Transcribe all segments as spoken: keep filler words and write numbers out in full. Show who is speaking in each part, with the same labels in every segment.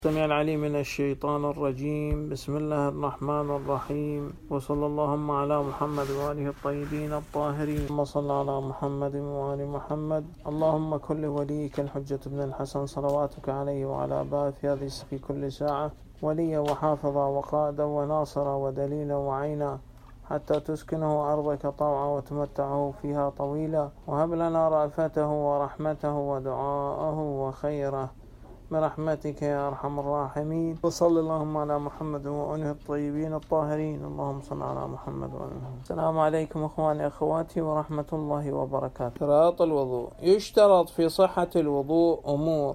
Speaker 1: السميع العليم من الشيطان الرجيم. بسم الله الرحمن الرحيم، وصلى اللهم على محمد وآله الطيبين الطاهرين. اللهم صل على محمد وآل محمد. اللهم كن لوليك الحجة بن الحسن صلواتك عليه وعلى آبائه في هذه في كل ساعة وليا وحافظا وقائدا وناصرا ودليلا وعينا، حتى تسكنه أرضك طوعا وتمتعه فيها طويلا، وهب لنا رأفته ورحمته ودعاءه وخيره برحمتك يا أرحم الراحمين. وصل اللهم على محمد وآله الطيبين الطاهرين. اللهم صل على محمد وآله. السلام عليكم أخواني أخواتي ورحمة الله وبركاته. شروط الوضوء. يشترط في صحة الوضوء أمور.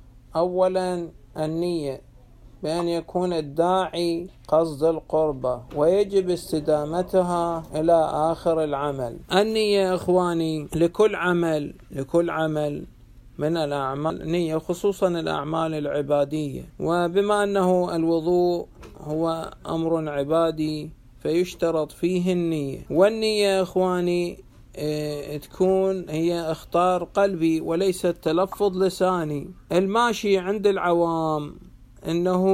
Speaker 1: أولا النية، بأن يكون الداعي قصد القربة، ويجب استدامتها إلى آخر العمل. النية إخواني لكل عمل لكل عمل من الأعمال نية، خصوصا الأعمال العبادية، وبما أنه الوضوء هو أمر عبادي فيشترط فيه النية. والنية إخواني اه تكون هي اختار قلبي وليس تلفظ لساني. الماشي عند العوام إنه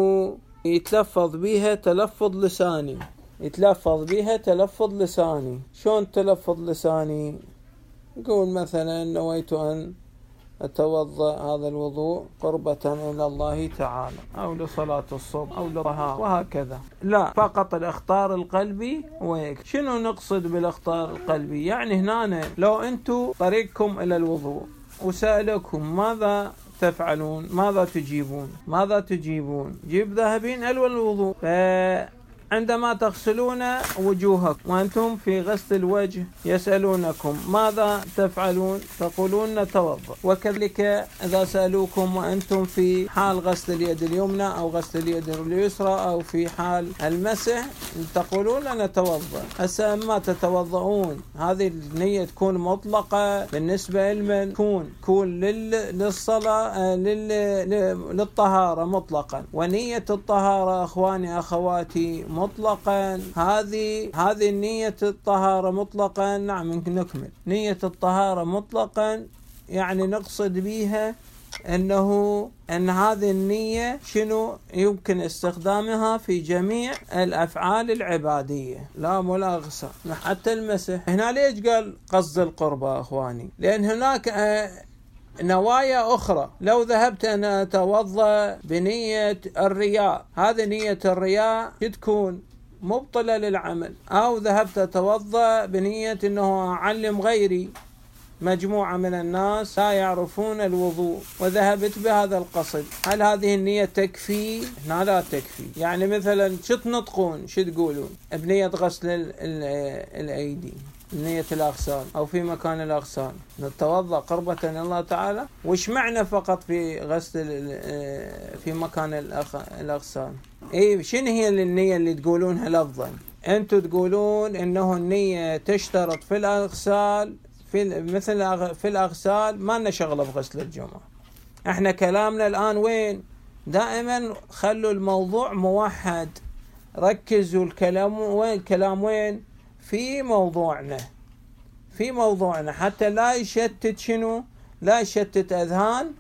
Speaker 1: يتلفظ بها تلفظ لساني يتلفظ بها تلفظ لساني. شون تلفظ لساني؟ يقول مثلا نويت أن أتوضأ هذا الوضوء قربة إلى الله تعالى، أو لصلاة الصبح أو للطهارة، وهكذا. لا، فقط الإخطار القلبي ويك. شنو نقصد بالإخطار القلبي؟ يعني هنا لو أنتم طريقكم إلى الوضوء وسألكم ماذا تفعلون، ماذا تجيبون؟ ماذا تجيبون؟ جيب ذاهبين إلى الوضوء. عندما تغسلون وجوهكم وأنتم في غسل الوجه يسألونكم ماذا تفعلون؟ تقولون نتوضأ. وكذلك إذا سألوكم وأنتم في حال غسل اليد اليمنى أو غسل اليد اليسرى أو في حال المسح تقولون نتوضأ. هسه ما تتوضؤون، هذه النية تكون مطلقة بالنسبة لمن؟ تكون تكون للصلاة للطهارة مطلقا. ونية الطهارة أخواني أخواتي مطلقا، هذه هذه النية الطهارة مطلقا. نعم نكمل. نية الطهارة مطلقا يعني نقصد بها أنه أن هذه النية شنو يمكن استخدامها في جميع الأفعال العبادية، لا ملاغسة. حتى المسح هنا ليش قال قصد القربة أخواني؟ لأن هناك نوايا أخرى. لو ذهبت أنا أتوضأ بنية الرياء، هذه نية الرياء تكون مبطلة للعمل. أو ذهبت أتوضأ بنية أنه أعلم غيري، مجموعة من الناس لا يعرفون الوضوء، وذهبت بهذا القصد، هل هذه النية تكفي؟ لا لا تكفي. يعني مثلا شو تنطقون، شو تقولون بنية غسل الأيدي، نية الأغسال أو في مكان الأغسال، نتوضأ قربة إلى الله تعالى. وش معنى فقط في غسل في مكان الأغسال؟ إيه شنو هي النية اللي تقولونها لفظا؟ أنتوا تقولون إنه النية تشترط في الأغسال، في مثل في الأغسال ما لنا شغلة بغسل الجمعة. إحنا كلامنا الآن وين؟ دائما خلوا الموضوع موحد، ركزوا الكلام وين، الكلام وين؟ في موضوعنا في موضوعنا حتى لا يشتت شنو؟ لا يشتت أذهان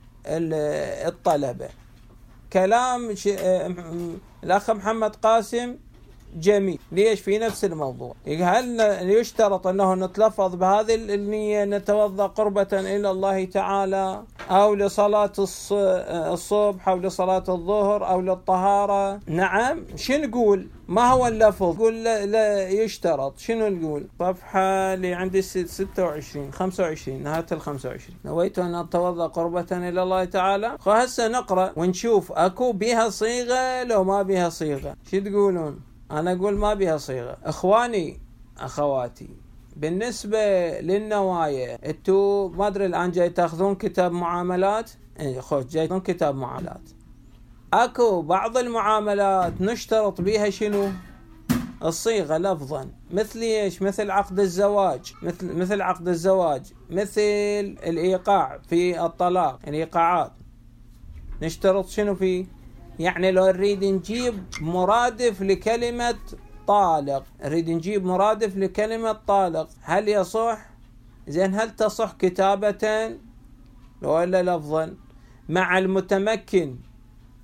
Speaker 1: الطلبة. كلام الأخ محمد قاسم جميل. ليش؟ في نفس الموضوع. هل يشترط أنه نتلفظ بهذه النية نتوضأ قربة إلى الله تعالى، أو لصلاة الصبح أو لصلاة الظهر أو للطهارة؟ نعم. شنو نقول؟ ما هو اللفظ؟ قول لا, لا يشترط. شنو نقول؟ صفحة اللي عندي ستة وعشرين خمسة وعشرين، نهاية الخمسة وعشرين. نويت أن أتوضأ قربة إلى الله تعالى. هسه نقرأ ونشوف أكو بها صيغة لو ما بها صيغة. شو تقولون؟ أنا أقول ما بها صيغة. إخواني أخواتي، بالنسبة للنوايا أنتوا ما أدري الآن جاي تأخذون كتاب معاملات؟ إيه خوش جاي تأخذون كتاب معاملات. أكو بعض المعاملات نشترط بها شنو؟ الصيغة لفظا. مثل إيش؟ مثل عقد الزواج، مثل مثل عقد الزواج مثل الإيقاع في الطلاق، الإيقاعات نشترط شنو فيه؟ يعني لو نريد نجيب مرادف لكلمة طالق، نريد نجيب مرادف لكلمة طالق، هل يصح؟ زين هل تصح كتابة ولا لفظا؟ مع المتمكن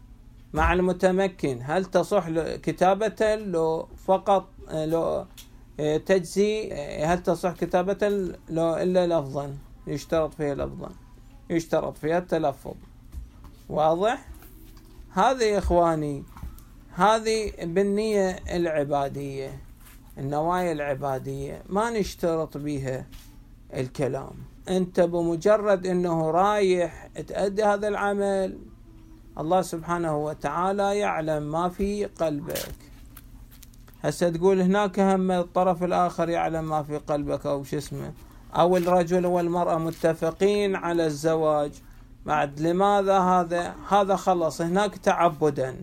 Speaker 1: مع المتمكن هل تصح كتابة لو فقط لو تجزي؟ هل تصح كتابة لو إلا لفظا؟ يشترط فيها لفظا، يشترط فيها التلفظ. واضح؟ هذه يا إخواني هذه بالنية العبادية، النوايا العبادية ما نشترط بها الكلام. أنت بمجرد أنه رايح تأدي هذا العمل، الله سبحانه وتعالى يعلم ما في قلبك. هسه تقول هناك هم الطرف الآخر يعلم ما في قلبك أو شو اسمه، أو الرجل والمرأة متفقين على الزواج، بعد لماذا هذا؟ هذا خلص هناك تعبدا،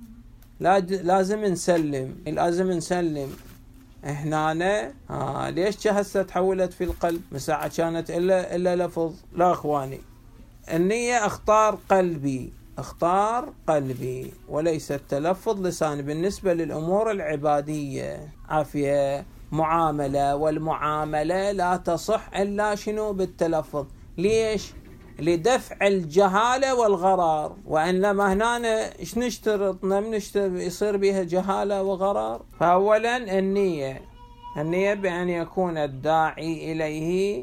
Speaker 1: لازم نسلم، لازم نسلم. هنا آه ليش هسه تحولت في القلب؟ مساعة كانت إلا إلا لفظ. لا إخواني، النية اختار قلبي، اختار قلبي وليس التلفظ لساني بالنسبة للأمور العبادية. عافية معاملة، والمعاملة لا تصح إلا شنو؟ بالتلفظ. ليش؟ لدفع الجهالة والغرار. وإنما هنا إيش نشترط؟ نشترط يصير بها جهالة وغرار. فأولا النية، النية بأن يكون الداعي إليه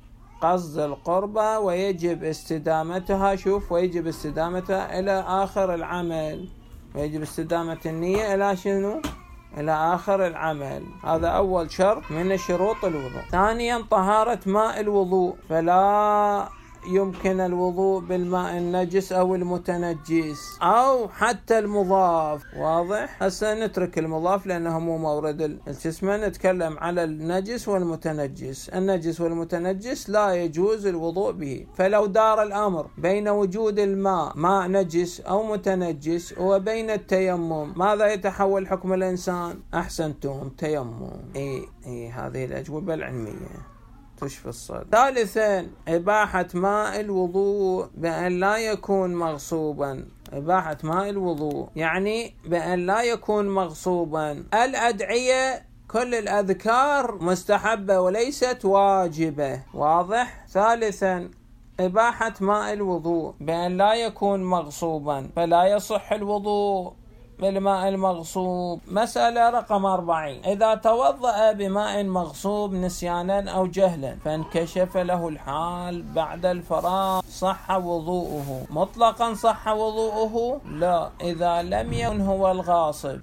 Speaker 1: قصد القربة ويجب استدامتها. شوف، ويجب استدامتها إلى آخر العمل، ويجب استدامة النية إلى شنو؟ إلى آخر العمل. هذا أول شرط من شروط الوضوء. ثانيا طهارة ماء الوضوء، فلا يمكن الوضوء بالماء النجس أو المتنجس أو حتى المضاف. واضح؟ هسه نترك المضاف لأنه مو مورد الجسم، نتكلم على النجس والمتنجس. النجس والمتنجس لا يجوز الوضوء به. فلو دار الأمر بين وجود الماء ماء نجس أو متنجس وبين التيمم، ماذا يتحول حكم الإنسان؟ أحسنتم، تيمم. إيه إيه هذه الأجوبة العلمية تشفي الصدر. ثالثا إباحة ماء الوضوء بأن لا يكون مغصوبا. إباحة ماء الوضوء يعني بأن لا يكون مغصوبا. الأدعية كل الأذكار مستحبة وليست واجبة. واضح؟ ثالثا إباحة ماء الوضوء بأن لا يكون مغصوبا، فلا يصح الوضوء بالماء المغصوب. مسألة رقم أربعين: إذا توضأ بماء مغصوب نسيانا أو جهلا فانكشف له الحال بعد الفراغ، صح وضوءه؟ مطلقا صح وضوءه؟ لا، إذا لم يكن هو الغاصب.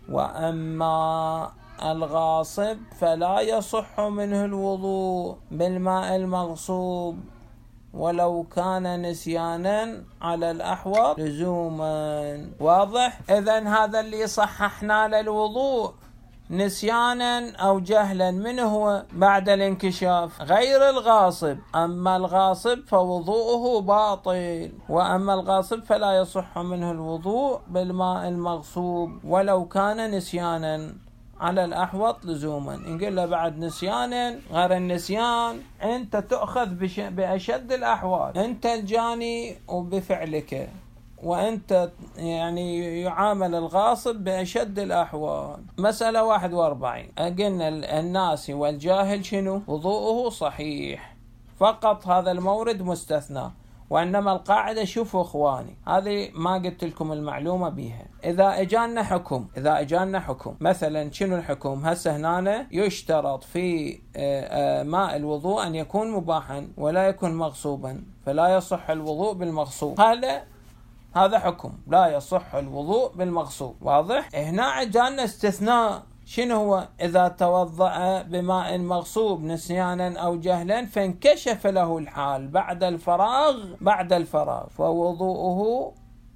Speaker 1: وأما الغاصب فلا يصح منه الوضوء بالماء المغصوب ولو كان نسيانا على الأحوط لزوما. واضح؟ إذن هذا اللي صححنا للوضوء نسيانا أو جهلا، من هو بعد الانكشاف؟ غير الغاصب. أما الغاصب فوضوءه باطل، وأما الغاصب فلا يصح منه الوضوء بالماء المغصوب ولو كان نسيانا على الأحوط لزوما. نقول له بعد نسيانا غير النسيان، أنت تأخذ بأشد الأحوال، أنت الجاني وبفعلك، وأنت يعني يعامل الغاصب بأشد الأحوال. مسألة واحد وأربعين: قلنا الناسي والجاهل شنو؟ وضوءه صحيح، فقط هذا المورد مستثنى. وإنما القاعدة، شوفوا إخواني، هذه ما قلت لكم المعلومة بيها. إذا إجانا حكم، إذا إجانا حكم مثلا شنو الحكم؟ هسه هنا يشترط في ماء الوضوء أن يكون مباحا ولا يكون مغصوبا، فلا يصح الوضوء بالمغصوب. هذا هذا حكم، لا يصح الوضوء بالمغصوب. واضح؟ هنا إجانا استثناء، شنو هو؟ إذا توضأ بماء مغصوب نسيانا أو جهلا فانكشف له الحال بعد الفراغ بعد الفراغ فوضوءه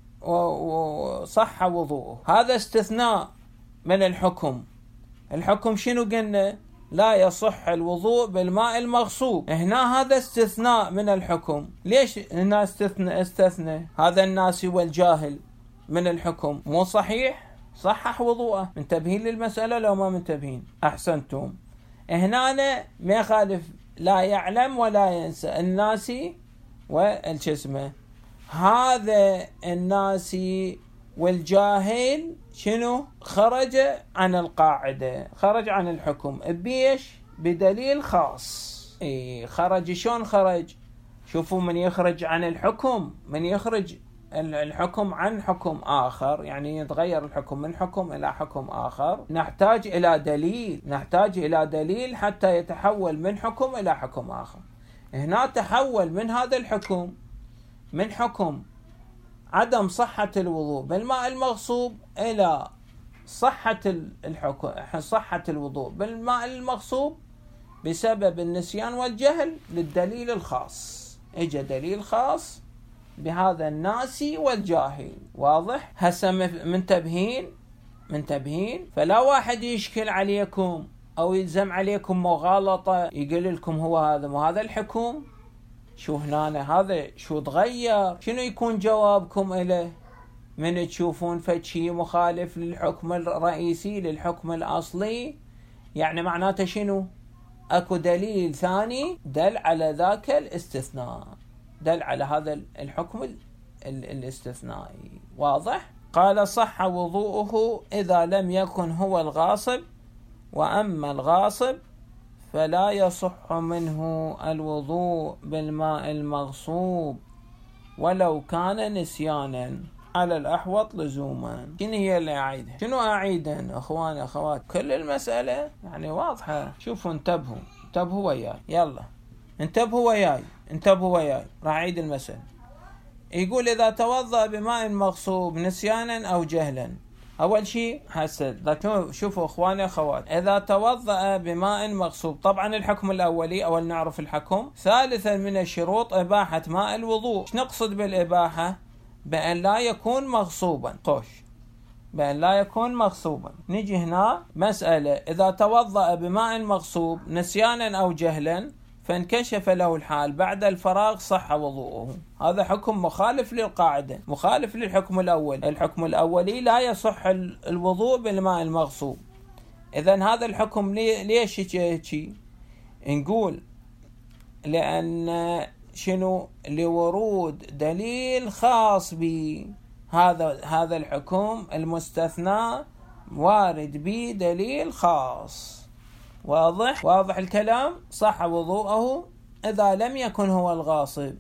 Speaker 1: وصح وضوءه. هذا استثناء من الحكم. الحكم شنو قلنا؟ لا يصح الوضوء بالماء المغصوب. هنا هذا استثناء من الحكم. ليش هنا استثنى استثنى هذا الناسي والجاهل من الحكم؟ مو صحيح؟ صحح وضوءه. منتبهين للمسألة لو ما منتبهين؟ أحسنتم. هنا ما يخالف، لا يعلم ولا ينسى، الناسي والجسمة. هذا الناسي والجاهل شنو؟ خرج عن القاعدة، خرج عن الحكم. بيش؟ بدليل خاص. إيه خرج. شون خرج؟ شوفوا، من يخرج عن الحكم، من يخرج الحكم عن حكم آخر، يعني يتغير الحكم من حكم إلى حكم آخر، نحتاج إلى دليل نحتاج إلى دليل حتى يتحول من حكم إلى حكم آخر. هنا تحول من هذا الحكم من حكم عدم صحة الوضوء بالماء المغصوب إلى صحة الحكم صحة الوضوء بالماء المغصوب بسبب النسيان والجهل للدليل الخاص. اجى دليل خاص بهذا الناسي والجاهل. واضح؟ هسه منتبهين منتبهين فلا واحد يشكل عليكم او يلزم عليكم مغالطة يقول لكم هو هذا مو هذا الحكم، شو هنا هذا شو تغير. شنو يكون جوابكم إليه من تشوفون فشي مخالف للحكم الرئيسي للحكم الأصلي؟ يعني معناته شنو؟ اكو دليل ثاني دل على ذاك الاستثناء، دل على هذا الحكم الاستثنائي. واضح؟ قال صح وضوءه إذا لم يكن هو الغاصب، وأما الغاصب فلا يصح منه الوضوء بالماء المغصوب ولو كان نسيانا على الأحوط لزوما. شنو هي اللي أعيدها؟ شنو أعيدها أخواني أخوات؟ كل المسألة يعني واضحة. شوفوا انتبهوا انتبهوا وياي، يلا انتبهوا وياي انتبهوا وياي راح أعيد المسألة. يقول إذا توضأ بماء مغصوب نسيانا أو جهلا. أول شيء هسه شوفوا أخواني أخوات، إذا توضأ بماء مغصوب، طبعا الحكم الأولي أول نعرف الحكم. ثالثا من الشروط إباحة ماء الوضوء. ايش نقصد بالإباحة؟ بأن لا يكون مغصوبا. قوش بأن لا يكون مغصوبا. نجي هنا مسألة، إذا توضأ بماء مغصوب نسيانا أو جهلا فانكشف له الحال بعد الفراغ صح وضوءه. هذا حكم مخالف للقاعدة، مخالف للحكم الأول. الحكم الأولي لا يصح الوضوء بالماء المغصوب. إذن هذا الحكم ليش هيك؟ نقول لأن شنو؟ لورود دليل خاص بهذا هذا الحكم المستثنى، وارد به دليل خاص. واضح؟ واضح الكلام؟ صح وضوءه إذا لم يكن هو الغاصب.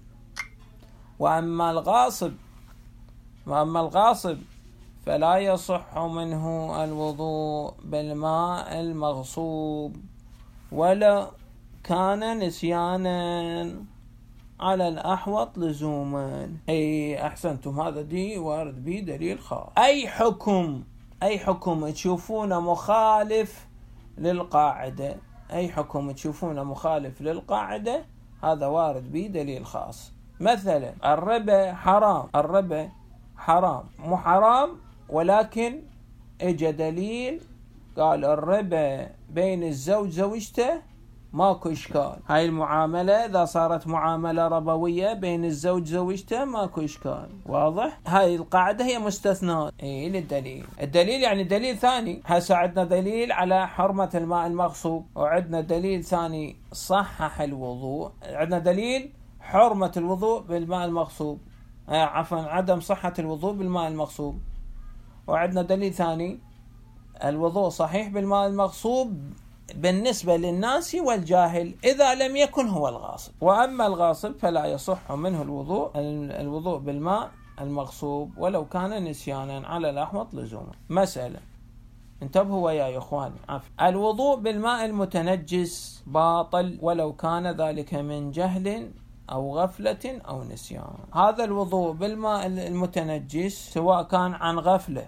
Speaker 1: وأما الغاصب وأما الغاصب فلا يصح منه الوضوء بالماء المغصوب ولا كان نسيانا على الأحوط لزوما. أي أحسنتم، هذا دي وارد به دليل خاص. أي حكم أي حكم تشوفونه مخالف للقاعدة أي حكم تشوفونه مخالف للقاعدة هذا وارد به دليل خاص. مثلا الربا حرام، الربا حرام مو حرام، ولكن اجى دليل قال الربا بين الزوج زوجته ماكو إشكال. هاي المعاملة إذا صارت معاملة ربوية بين الزوج زوجته ماكو إشكال. واضح؟ هاي القاعدة هي مستثناء إيه للدليل. الدليل يعني دليل ثاني. هسه عندنا دليل على حرمة الماء المغصوب، وعندنا دليل ثاني صحح الوضوء. عندنا دليل حرمة الوضوء بالماء المغصوب، آه عفوا عدم صحة الوضوء بالماء المغصوب. وعندنا دليل ثاني الوضوء صحيح بالماء المغصوب بالنسبة للناس والجاهل إذا لم يكن هو الغاصب. وأما الغاصب فلا يصح منه الوضوء الوضوء بالماء المغصوب ولو كان نسيانا على الأحوط لزوما. مسألة انتبهوا ويا يا إخواني. الوضوء بالماء المتنجس باطل ولو كان ذلك من جهل أو غفلة أو نسيان. هذا الوضوء بالماء المتنجس سواء كان عن غفلة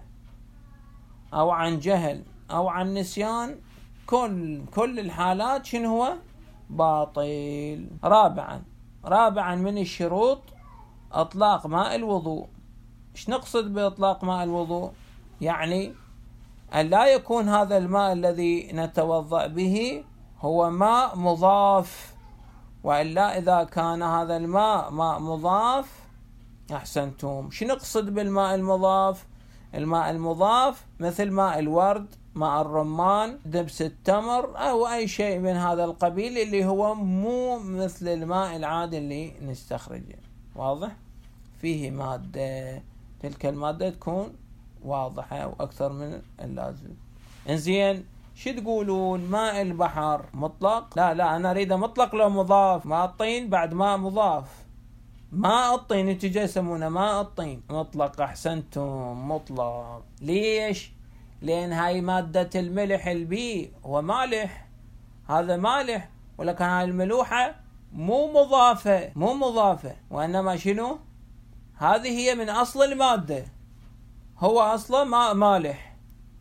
Speaker 1: أو عن جهل أو عن نسيان، كل كل الحالات شنو هو؟ باطل. رابعا رابعا من الشروط اطلاق ماء الوضوء. ايش نقصد باطلاق ماء الوضوء؟ يعني ان لا يكون هذا الماء الذي نتوضأ به هو ماء مضاف، والا اذا كان هذا الماء ماء مضاف احسنتم. شو نقصد بالماء المضاف؟ الماء المضاف مثل ماء الورد، ماء الرمان، دبس التمر أو أي شيء من هذا القبيل اللي هو مو مثل الماء العادي اللي نستخرجه. واضح؟ فيه مادة، تلك المادة تكون واضحة وأكثر من اللازم. إنزين شو تقولون؟ ماء البحر مطلق؟ لا لا أنا أريده مطلق لو مضاف. ماء الطين بعد ماء مضاف. ماء الطين انتوا جاي يسمونه ماء الطين مطلق. احسنتم، مطلق. ليش؟ لان هاي مادة الملح البي هو مالح، هذا مالح، ولكن هاي الملوحة مو مضافة، مو مضافة، وانما شنو؟ هذه هي من اصل المادة، هو اصلا ماء مالح.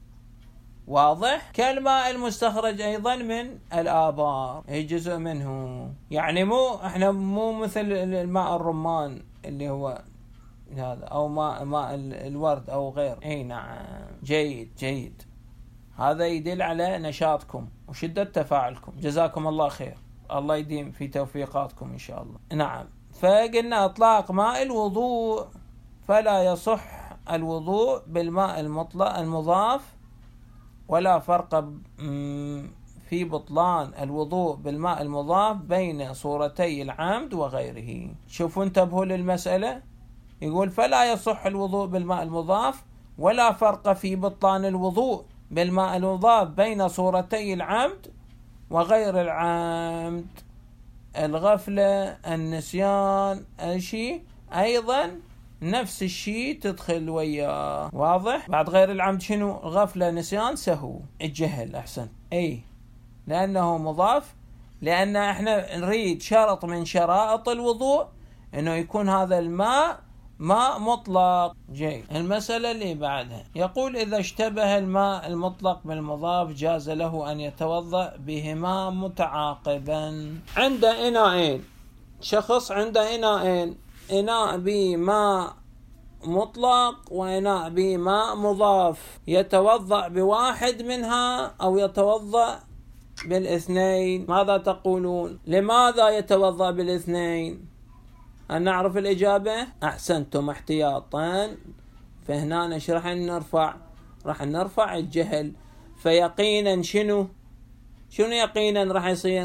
Speaker 1: واضح؟ كالماء المستخرج ايضا من الآبار، هي جزء منه. يعني مو احنا مو مثل الماء الرمان اللي هو هذا، او ماء ماء الورد او غير. اي نعم، جيد جيد. هذا يدل على نشاطكم وشدة تفاعلكم، جزاكم الله خير، الله يديم في توفيقاتكم ان شاء الله. نعم، فقلنا اطلاق ماء الوضوء، فلا يصح الوضوء بالماء المطلق المضاف، ولا فرق في بطلان الوضوء بالماء المضاف بين صورتي العمد وغيره. شوفوا انتبهوا للمسألة، يقول فلا يصح الوضوء بالماء المضاف ولا فرق في بطلان الوضوء بالماء المضاف بين صورتي العمد وغير العمد. الغفلة، النسيان، الشيء أيضا نفس الشيء تدخل وياه. واضح؟ بعد غير العمد شنو؟ غفلة، نسيان، سهو، الجهل. أحسن. أي لأنه مضاف، لأن احنا نريد شرط من شرائط الوضوء انه يكون هذا الماء ماء مطلق. جيد. المسألة اللي بعدها يقول إذا اشتبه الماء المطلق بالمضاف جاز له أن يتوضأ بهما متعاقبا. عند إناءين، شخص عند إناءين، إناء بماء مطلق وإناء بماء مضاف، يتوضأ بواحد منها أو يتوضأ بالاثنين. ماذا تقولون؟ لماذا يتوضأ بالاثنين؟ أن نعرف الإجابة؟ أحسنتم، احتياطا. فهنا ايش راح نرفع؟ راح نرفع الجهل. فيقينا شنو؟ شنو يقينا راح يصير؟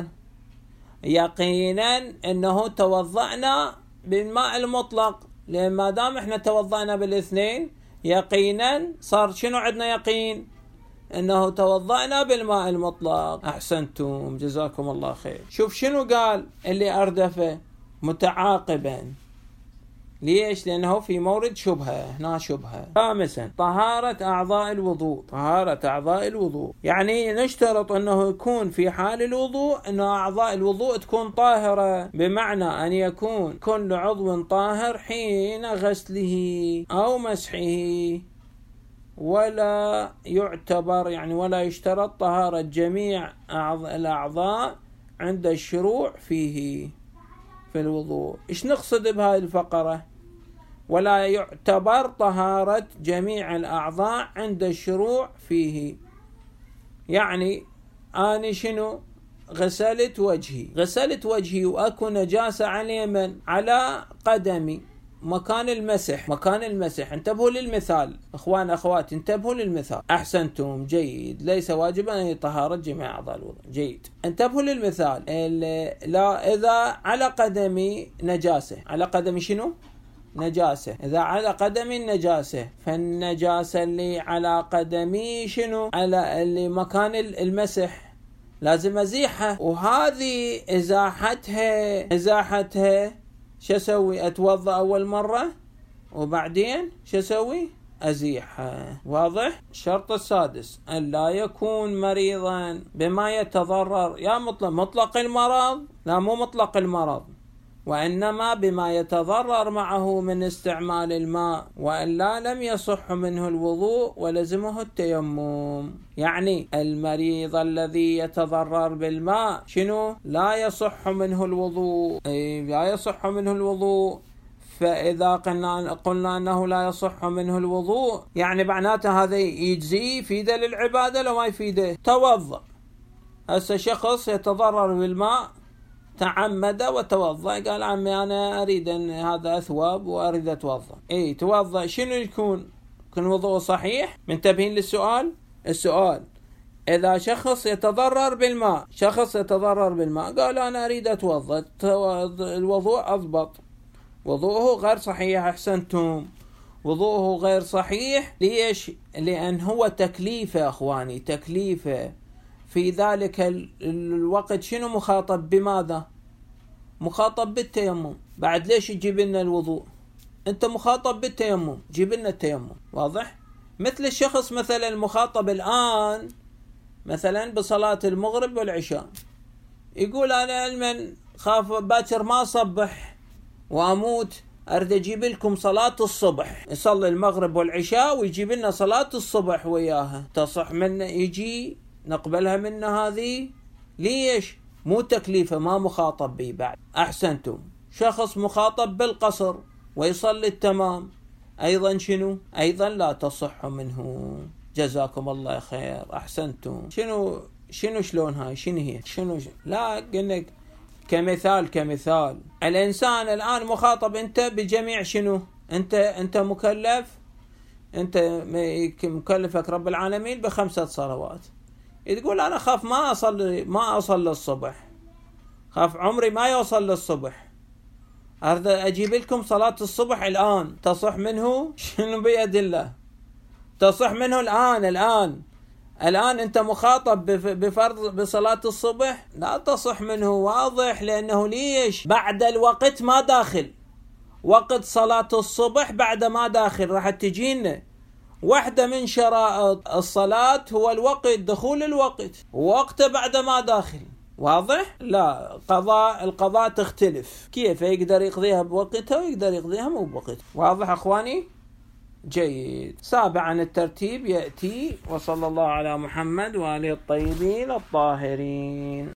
Speaker 1: يقينا انه توضأنا بالماء المطلق، لان ما دام احنا توضأنا بالاثنين يقينا صار شنو عندنا يقين؟ انه توضأنا بالماء المطلق. احسنتم، جزاكم الله خير. شوف شنو قال اللي اردفه متعاقبا. ليش؟ لأنه في مورد شبهة، هنا شبهة. خامسا طهارة أعضاء الوضوء. طهارة أعضاء الوضوء يعني نشترط أنه يكون في حال الوضوء أن أعضاء الوضوء تكون طاهرة، بمعنى أن يكون كل عضو طاهر حين غسله أو مسحه، ولا يعتبر يعني ولا يشترط طهارة جميع الأعضاء عند الشروع فيه في الوضوء. إيش نقصد بهذه الفقرة؟ ولا يعتبر طهارة جميع الأعضاء عند الشروع فيه. يعني أنا شنو؟ غسلت وجهي، غسلت وجهي وأكو نجاسة على اليمن على قدمي، مكان المسح، مكان المسح. انتبهوا للمثال اخوان اخوات، انتبهوا للمثال. احسنتم، جيد. ليس واجبا ان طهارة جميع اعضاء الوضوء. جيد. انتبهوا للمثال. لا، اذا على قدمي نجاسة، على قدمي شنو؟ نجاسة. اذا على قدمي النجاسة، فالنجاسة اللي على قدمي شنو؟ على اللي مكان المسح، لازم ازيحها. وهذه ازاحتها ازاحتها شو اسوي؟ اتوضا اول مره وبعدين شو اسوي؟ ازيحها. واضح؟ الشرط السادس ان لا يكون مريضا بما يتضرر. يا مطلق مطلق المرض؟ لا، مو مطلق المرض، وانما بما يتضرر معه من استعمال الماء، والا لم يصح منه الوضوء ولزمه التيمم. يعني المريض الذي يتضرر بالماء شنو؟ لا يصح منه الوضوء، أي لا يصح منه الوضوء. فإذا قلنا قلنا أنه لا يصح منه الوضوء، يعني معناته هذا يجزي يفيده للعبادة لو ما يفيده. توضأ، هسه شخص يتضرر بالماء تعمد وتوضأ، قال عمي أنا أريد أن هذا أثواب وأريد أتوضأ. إيه توضأ، شنو يكون؟ يكون وضوء صحيح؟ منتبهين للسؤال؟ السؤال إذا شخص يتضرر بالماء، شخص يتضرر بالماء قال أنا أريد أتوضأ، الوضوء أضبط، وضوءه غير صحيح. أحسنتم، وضوءه غير صحيح. ليش؟ لأن هو تكليفه أخواني، تكليفه في ذلك الوقت شنو؟ مخاطب بماذا؟ مخاطب بالتيمم. بعد ليش تجيب لنا الوضوء؟ أنت مخاطب بالتيمم، جيب لنا التيمم. واضح؟ مثل الشخص مثلا المخاطب الآن مثلا بصلاة المغرب والعشاء، يقول أنا لمن خاف باكر ما أصبح وأموت أريد أجيب لكم صلاة الصبح، يصلي المغرب والعشاء ويجيب لنا صلاة الصبح وياها، تصح منه يجي نقبلها منه هذه؟ ليش؟ مو تكليفه، ما مخاطب به بعد. أحسنتم. شخص مخاطب بالقصر ويصلي التمام، أيضا شنو؟ أيضا لا تصح منه. جزاكم الله خير، أحسنتم. شنو شنو شلون هاي؟ شنو هي؟ شنو ش... لا قلنا كمثال كمثال الإنسان الآن مخاطب أنت بجميع شنو؟ أنت أنت مكلف، أنت مكلفك رب العالمين بخمسة صلوات، تقول أنا خاف ما أصلي ما أصلي الصبح، خاف عمري ما يوصل للصبح، أريد أجيب لكم صلاة الصبح الآن، تصح منه؟ شنو بيد الله؟ تصح منه الآن الآن الآن أنت مخاطب بفرض بصلاة الصبح؟ لا تصح منه. واضح؟ لأنه ليش؟ بعد الوقت ما داخل، وقت صلاة الصبح بعد ما داخل. راح تجينا واحدة من شرائط الصلاة هو الوقت، دخول الوقت، ووقته بعد ما داخل. واضح؟ لا، قضاء القضاء تختلف، كيف يقدر يقضيها بوقتها ويقدر يقضيها مو بوقتها. واضح أخواني؟ جيد. سابعا الترتيب يأتي: وصلى الله على محمد وآله الطيبين الطاهرين.